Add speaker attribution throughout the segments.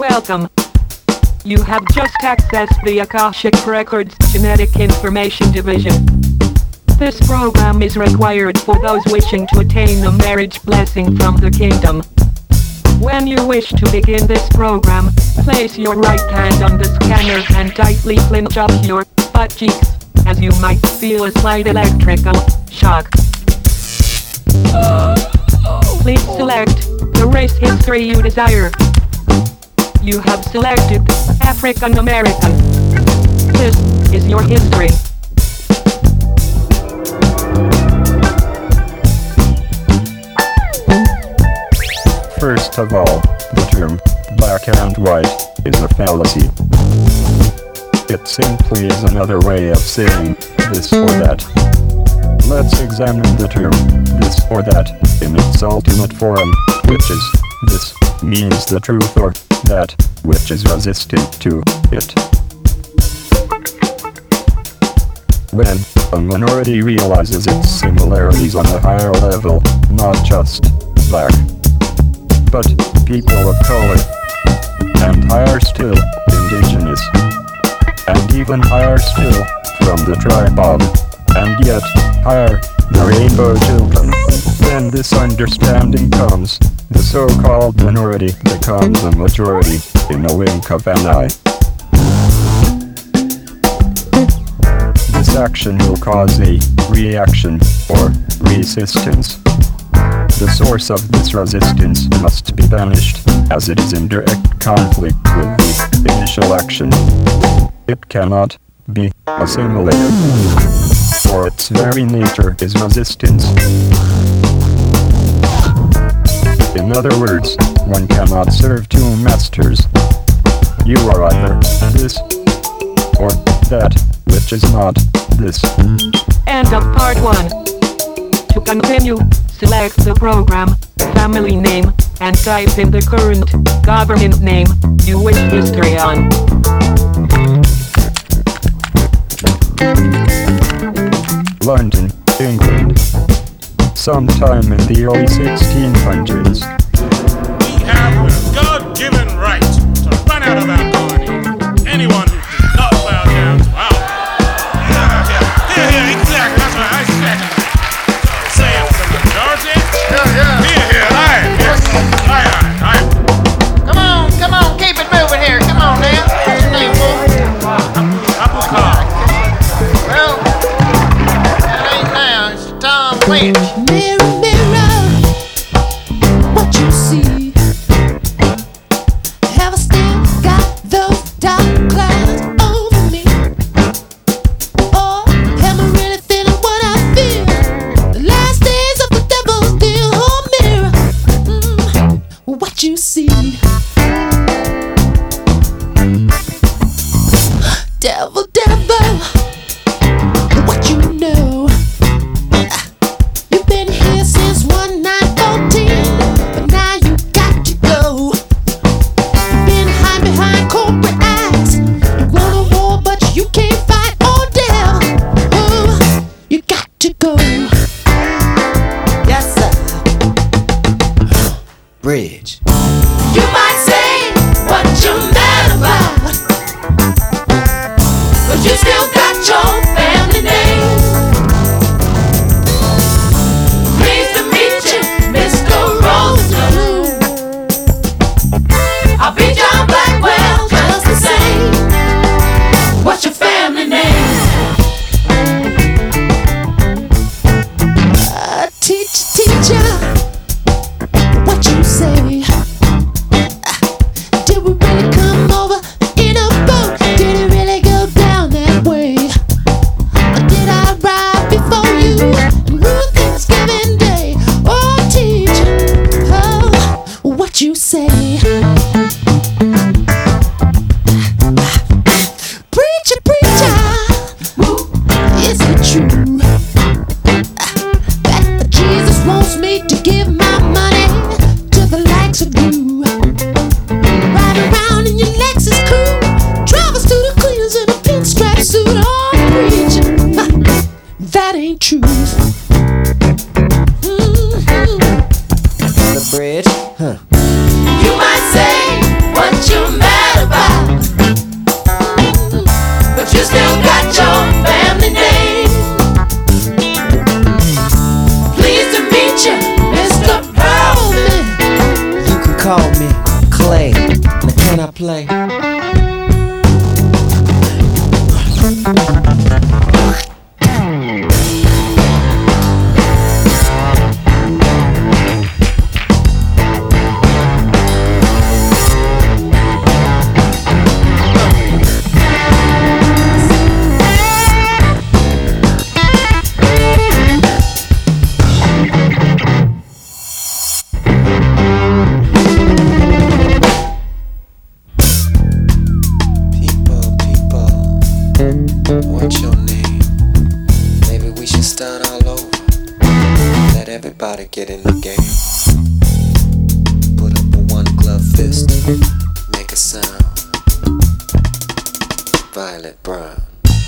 Speaker 1: Welcome. You have just accessed the Akashic Records Genetic Information Division. This program is required for those wishing to attain a marriage blessing from the kingdom. When you wish to begin this program, place your right hand on the scanner and tightly clench up your butt cheeks, as you might feel a slight electrical shock. Please select the race history you desire. You have selected African American. This is your history.
Speaker 2: First of all, the term black and white is a fallacy. It simply is another way of saying this or that. Let's examine the term this or that in its ultimate form, which is this means the truth or that which is resistant to it. When a minority realizes its similarities on a higher level, not just black, but people of color, and higher still, indigenous, and even higher still, from the tribe of, and yet higher, the rainbow children. When this understanding comes, the so-called minority becomes a majority in a wink of an eye. This action will cause a reaction or resistance. The source of this resistance must be banished, as it is in direct conflict with the initial action. It cannot be assimilated, for its very nature is resistance. In other words, one cannot serve two masters. You are either this or that, which is not this.
Speaker 1: End of part 1. To continue, select the program, family name, and type in the current government name you wish history on.
Speaker 2: London, England. Sometime in the early 1600s.
Speaker 3: We have the God-given right to run out of our colony. Anyone who does not bow down to our... Yeah, exactly. That's what I said. Say it's the majority. Yeah. Here, aye. Yes. Aye.
Speaker 4: Come on, keep it moving here. Come on now. What's your name, boy?
Speaker 3: Apple car.
Speaker 4: Well, that ain't now. It's Tom Lynch.
Speaker 5: Mirror, mirror, what you see? Have I still got those dark clouds over me? Or am I really feeling what I feel? The last days of the devil's deal. Oh, mirror, what you see? Devil, what you know? You've been here since
Speaker 6: Let everybody get in the game. Put up a one glove fist, make a sound. Violet Brown.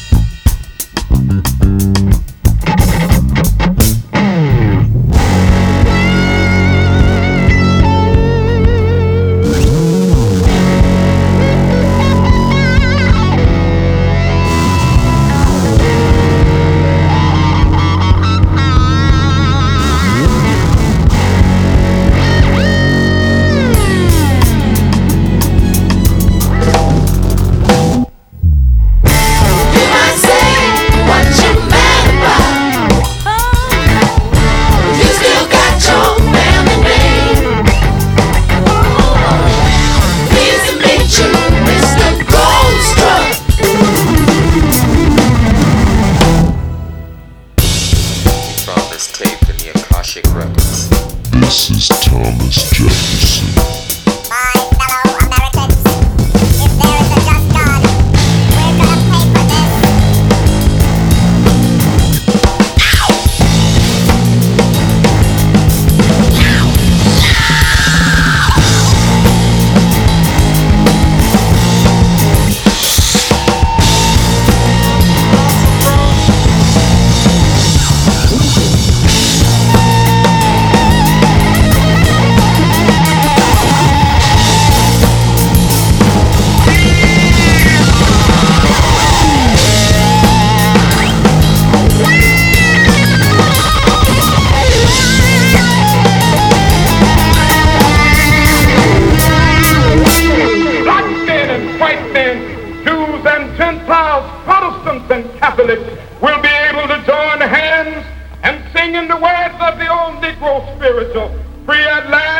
Speaker 7: This is Thomas Jefferson.
Speaker 8: My fellow Americans, if there is a just God, we're gonna pay for this.
Speaker 3: Catholics will be able to join hands and sing in the words of the old Negro spiritual, free at last.